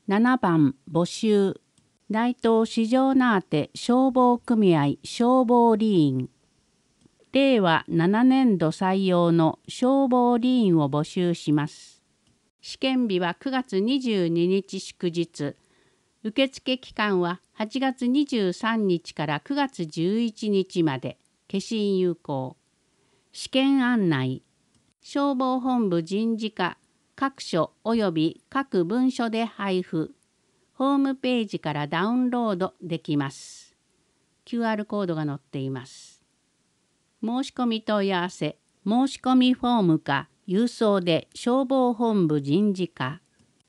7番募集。大東市場名手消防組合消防理員。令和7年度採用の消防理員を募集します。試験日は9月22日祝日。受付期間は8月23日から9月11日まで。消印有効。試験案内。消防本部人事課各所及び各文書で配布。ホームページからダウンロードできます。QR コードが載っています。申し込み問い合わせ、申し込みフォームか郵送で消防本部人事課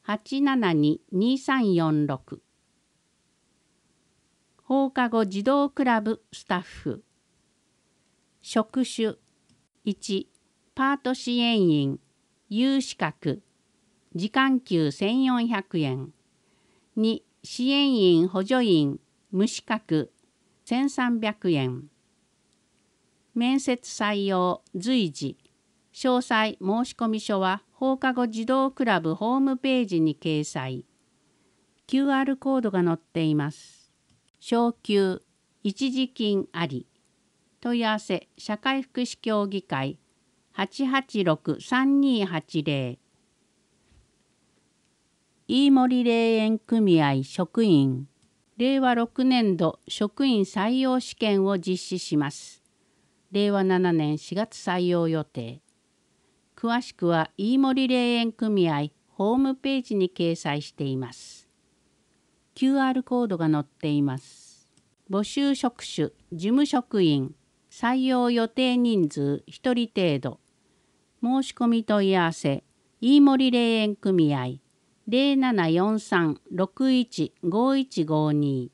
872-2346。放課後児童クラブスタッフ。職種1、パート支援員、有資格、時間給1400円。2、支援員補助員、無資格、1300円。面接採用随時。詳細申込書は放課後児童クラブホームページに掲載。QR コードが載っています。昇給、一時金あり。問い合わせ、社会福祉協議会 886-3280。飯森霊園組合職員。令和6年度職員採用試験を実施します。令和7年4月採用予定。詳しくは飯森霊園組合ホームページに掲載しています。QR コードが載っています。募集職種、事務職員。採用予定人数1人程度。申し込み問い合わせ、飯森霊園組合。0743-615152。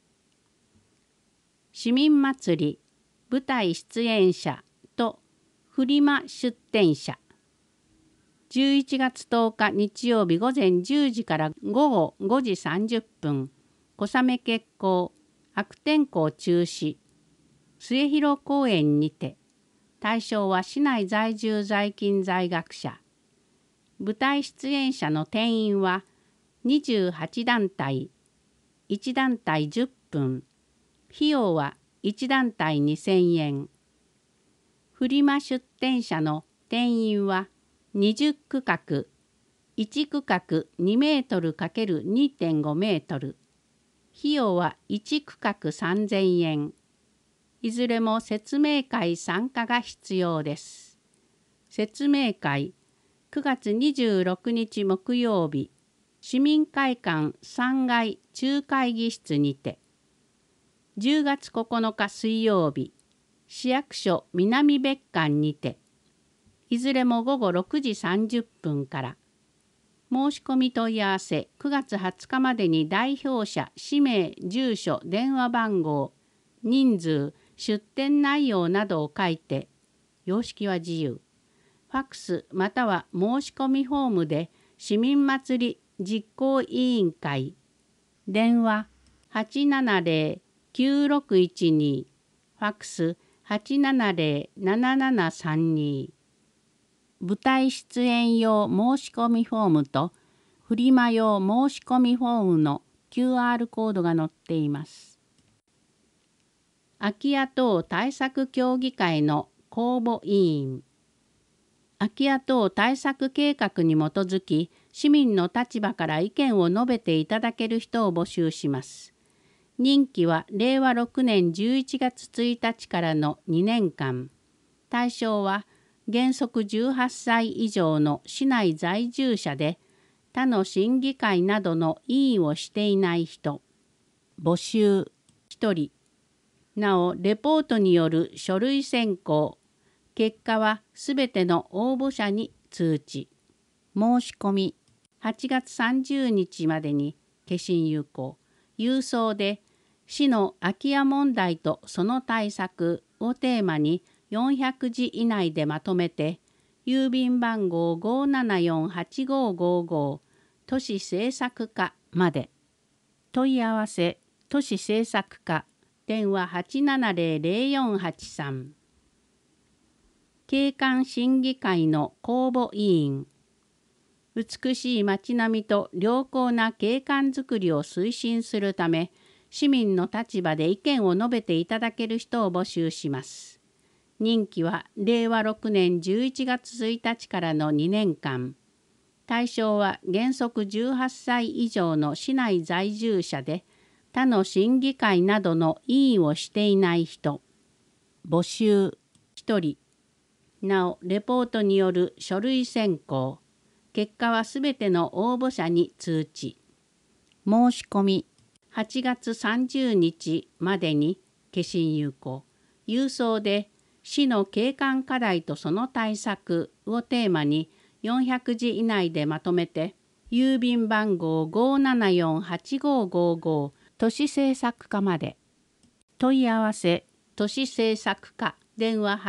市民祭り、舞台出演者とフリマ出展者。11月10日日曜日午前10時から午後5時30分。小雨決行、悪天候中止。末広公園にて。対象は市内在住在勤在学者。舞台出演者の定員は28団体、1団体10分、費用は1団体2000円。フリマ出展者の定員は20区画、1区画2メートル ×2.5 メートル。費用は1区画3000円。いずれも説明会参加が必要です。説明会9月26日木曜日、市民会館3階中会議室にて。10月9日水曜日、市役所南別館にて。いずれも午後6時30分から。申し込み問い合わせ9月20日までに代表者、氏名、住所、電話番号、人数、出店内容などを書いて、様式は自由。ファックスまたは申し込みフォームで市民祭り実行委員会。電話870-9612。ファックス870-7732。舞台出演用申し込みフォームとフリマ用申し込みフォームの QR コードが載っています。空き家等対策協議会の公募委員。空き家等対策計画に基づき、市民の立場から意見を述べていただける人を募集します。任期は令和6年11月1日からの2年間。対象は原則18歳以上の市内在住者で、他の審議会などの委員をしていない人。募集1人。なお、レポートによる書類選考。結果はすべての応募者に通知。申し込み8月30日までに消印有効。郵送で市の空き家問題とその対策をテーマに400字以内でまとめて、郵便番号 574-8555 都市政策課まで。問い合わせ都市政策課電話 870-0483。景観審議会の公募委員。 美しい街並みと良好な景観づくりを推進するため、市民の立場で意見を述べていただける人を募集します。任期は令和6年11月1日からの2年間。対象は原則18歳以上の市内在住者で、他の審議会などの委員をしていない人。募集1人。なお、レポートによる書類選考。結果はすべての応募者に通知。申し込み。8月30日までに消印有効。郵送で市の景観課題とその対策をテーマに400字以内でまとめて、郵便番号 574-8555 都市政策課まで。問い合わせ都市政策課電話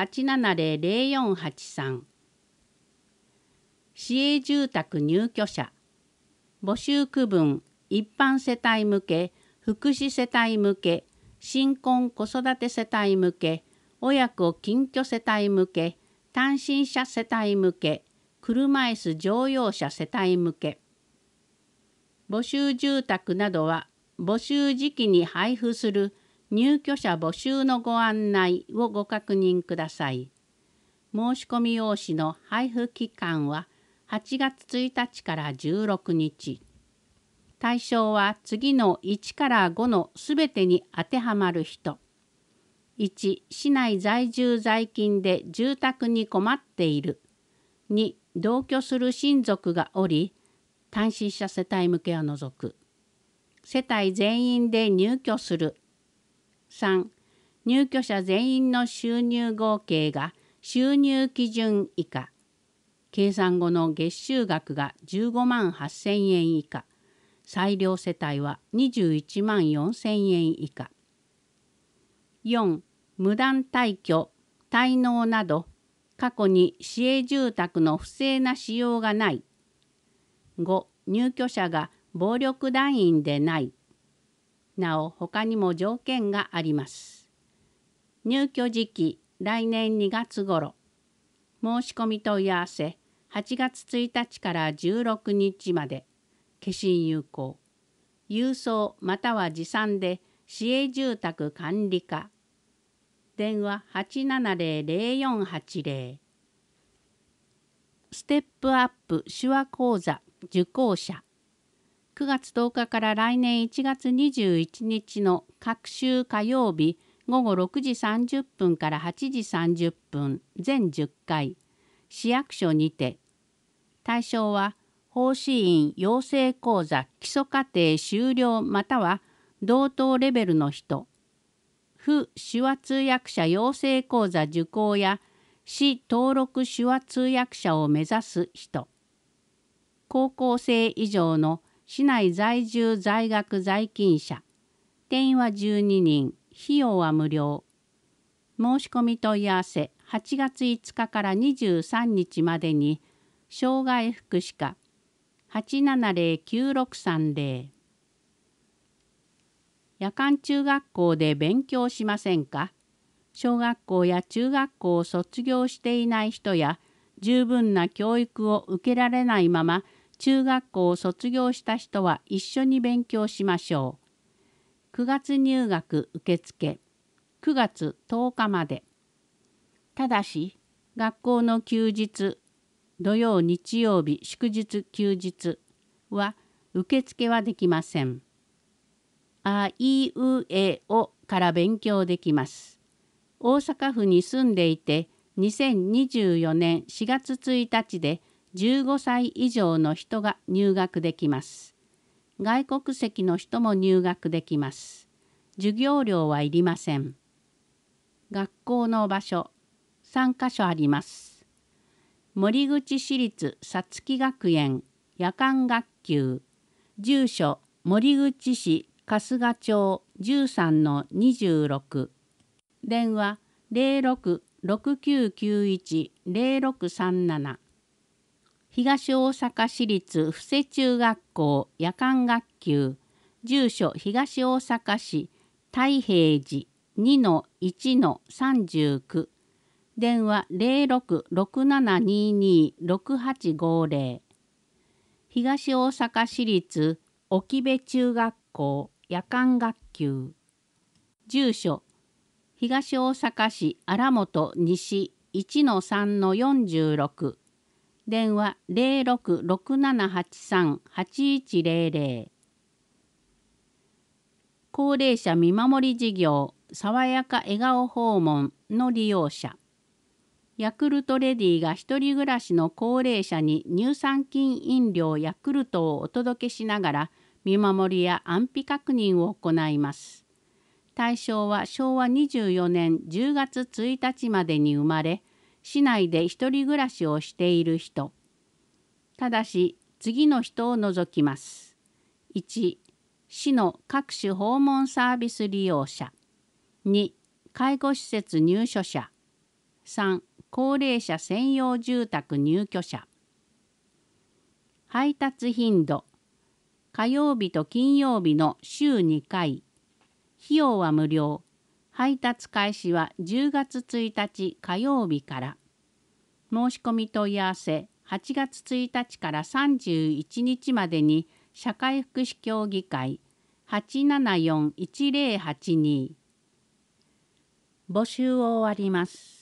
870-0483。市営住宅入居者。募集区分一般世帯向け、福祉世帯向け、新婚子育て世帯向け、親子近居世帯向け、単身者世帯向け、車椅子乗用車世帯向け。募集住宅などは募集時期に配布する入居者募集のご案内をご確認ください。申し込み用紙の配布期間は8月1日から16日。対象は次の1から5のすべてに当てはまる人。1、市内在住在勤で住宅に困っている。2、同居する親族がおり、単身者世帯向けを除く。世帯全員で入居する。3、入居者全員の収入合計が収入基準以下。計算後の月収額が15万8000円以下。裁量世帯は21万4000円以下。4、無断退去、滞納など、過去に市営住宅の不正な使用がない。5、入居者が暴力団員でない。なお、他にも条件があります。入居時期、来年2月頃。申し込み問い合わせ、8月1日から16日まで。消印有効。郵送または持参で市営住宅管理課。電話 870-0480。ステップアップ手話講座受講者。9月10日から来年1月21日の各週火曜日午後6時30分から8時30分全10回。市役所にて。対象は法師院養成講座基礎課程修了または同等レベルの人。府手話通訳者養成講座受講や市登録手話通訳者を目指す人。高校生以上の市内在住在学在勤者。定員は12人。費用は無料。申し込み問い合わせ8月5日から23日までに障害福祉課 870-9630。夜間中学校で勉強しませんか？小学校や中学校を卒業していない人や十分な教育を受けられないまま中学校を卒業した人は一緒に勉強しましょう。9月入学受付9月10日まで。ただし学校の休日土曜日曜日祝日休日は受付はできません。あいうえおから勉強できます。大阪府に住んでいて2024年4月1日で15歳以上の人が入学できます。外国籍の人も入学できます。授業料はいりません。学校の場所3カ所あります。森口市立さつき学園夜間学級。住所森口市春日町 13-26。電話 06-6991-0637。東大阪市立布施中学校夜間学級。住所東大阪市太平寺 2-1-39。電話 06-6722-6850。 東大阪市立沖部中学校夜間学級。住所東大阪市荒本西 1-3-46。電話0667838100。高齢者見守り事業爽やか笑顔訪問の利用者。ヤクルトレディが一人暮らしの高齢者に乳酸菌飲料ヤクルトをお届けしながら見守りや安否確認を行います。対象は昭和24年10月1日までに生まれ、市内で一人暮らしをしている人。ただし次の人を除きます。1、市の各種訪問サービス利用者。2、介護施設入所者。3、高齢者専用住宅入居者。配達頻度。火曜日と金曜日の週2回。費用は無料。配達開始は10月1日火曜日から。申し込み問い合わせ8月1日から31日までに社会福祉協議会 874-1082。募集を終わります。